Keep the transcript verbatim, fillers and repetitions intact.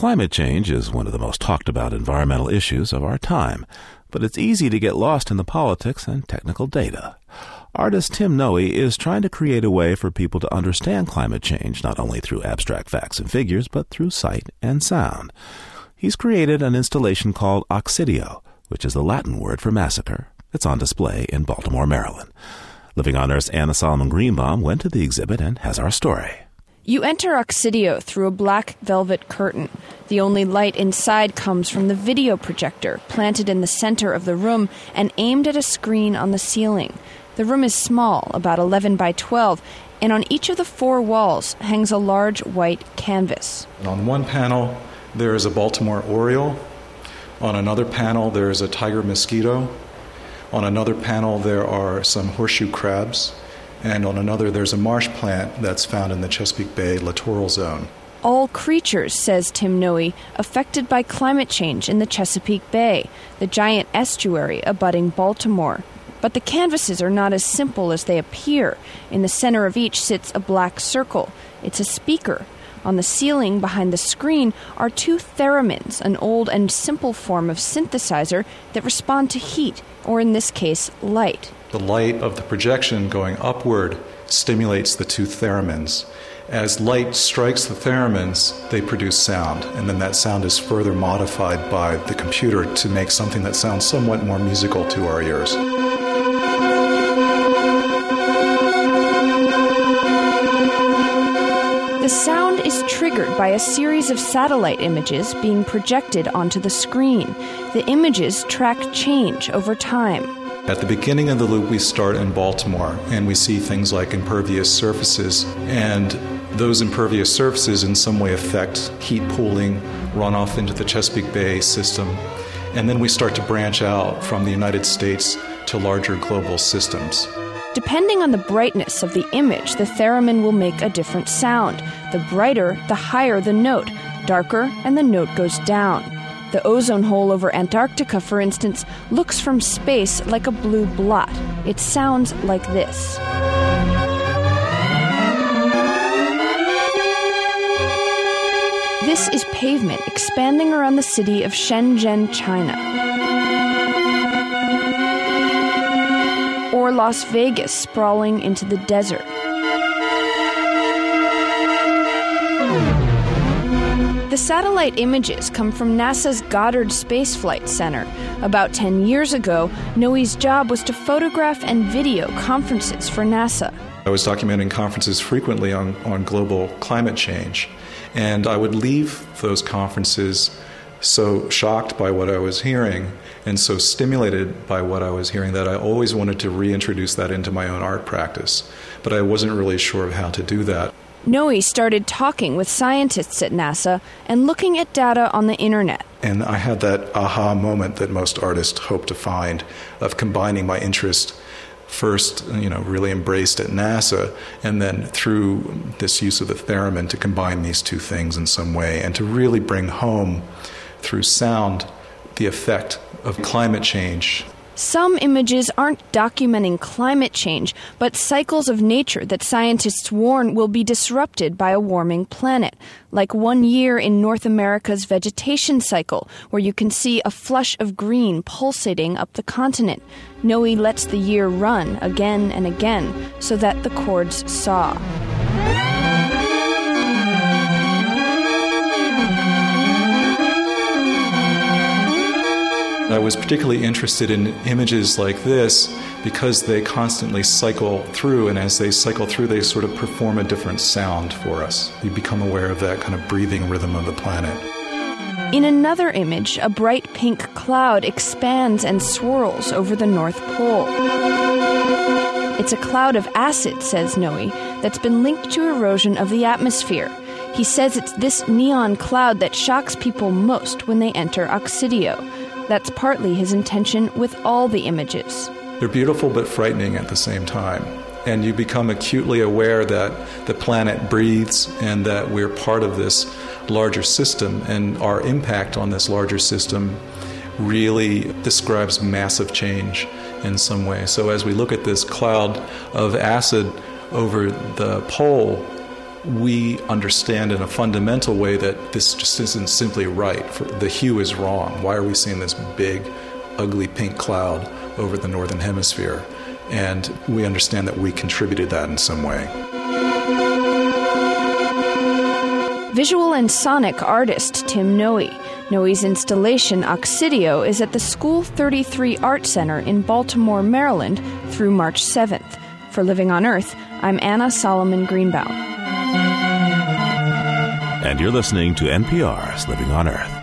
Climate change is one of the most talked about environmental issues of our time, but it's easy to get lost in the politics and technical data. Artist Tim Noe is trying to create a way for people to understand climate change not only through abstract facts and figures, but through sight and sound. He's created an installation called Oxidio, which is the Latin word for massacre. It's on display in Baltimore, Maryland. Living on Earth's Anna Solomon Greenbaum went to the exhibit and has our story. You enter Oxidio through a black velvet curtain. The only light inside comes from the video projector, planted in the center of the room and aimed at a screen on the ceiling. The room is small, about eleven by twelve, and on each of the four walls hangs a large white canvas. And on one panel, there is a Baltimore oriole. On another panel, there is a tiger mosquito. On another panel, there are some horseshoe crabs. And on another, there's a marsh plant that's found in the Chesapeake Bay littoral zone. All creatures, says Tim Noe, affected by climate change in the Chesapeake Bay, the giant estuary abutting Baltimore. But the canvases are not as simple as they appear. In the center of each sits a black circle. It's a speaker. On the ceiling behind the screen are two theremins, an old and simple form of synthesizer that respond to heat, or in this case, light. The light of the projection going upward stimulates the two theremins. As light strikes the theremins, they produce sound, and then that sound is further modified by the computer to make something that sounds somewhat more musical to our ears. The sound is triggered by a series of satellite images being projected onto the screen. The images track change over time. At the beginning of the loop, we start in Baltimore, and we see things like impervious surfaces, and those impervious surfaces in some way affect heat pooling, runoff into the Chesapeake Bay system, and then we start to branch out from the United States to larger global systems. Depending on the brightness of the image, the theremin will make a different sound. The brighter, the higher the note. Darker, and the note goes down. The ozone hole over Antarctica, for instance, looks from space like a blue blot. It sounds like this. This is pavement expanding around the city of Shenzhen, China. Or Las Vegas sprawling into the desert. The satellite images come from NASA's Goddard Space Flight Center. About ten years ago, Noe's job was to photograph and video conferences for NASA. I was documenting conferences frequently on, on global climate change, and I would leave those conferences so shocked by what I was hearing and so stimulated by what I was hearing that I always wanted to reintroduce that into my own art practice, but I wasn't really sure of how to do that. Noe started talking with scientists at NASA and looking at data on the internet. And I had that aha moment that most artists hope to find of combining my interest first, you know, really embraced at NASA, and then through this use of the theremin to combine these two things in some way and to really bring home through sound the effect of climate change. Some images aren't documenting climate change, but cycles of nature that scientists warn will be disrupted by a warming planet, like one year in North America's vegetation cycle, where you can see a flush of green pulsating up the continent. Noe lets the year run again and again so that the chords saw. I was particularly interested in images like this because they constantly cycle through, and as they cycle through, they sort of perform a different sound for us. You become aware of that kind of breathing rhythm of the planet. In another image, a bright pink cloud expands and swirls over the North Pole. It's a cloud of acid, says Noe, that's been linked to erosion of the atmosphere. He says it's this neon cloud that shocks people most when they enter Oxidio. That's partly his intention with all the images. They're beautiful but frightening at the same time. And you become acutely aware that the planet breathes and that we're part of this larger system, and our impact on this larger system really describes massive change in some way. So as we look at this cloud of acid over the pole, we understand in a fundamental way that this just isn't simply right. The hue is wrong. Why are we seeing this big, ugly pink cloud over the northern hemisphere? And we understand that we contributed that in some way. Visual and sonic artist Tim Noe. Noe's installation Oxidio is at the School thirty-three Art Center in Baltimore, Maryland through March seventh. For Living on Earth, I'm Anna Solomon Greenbaum. And you're listening to N P R's Living on Earth.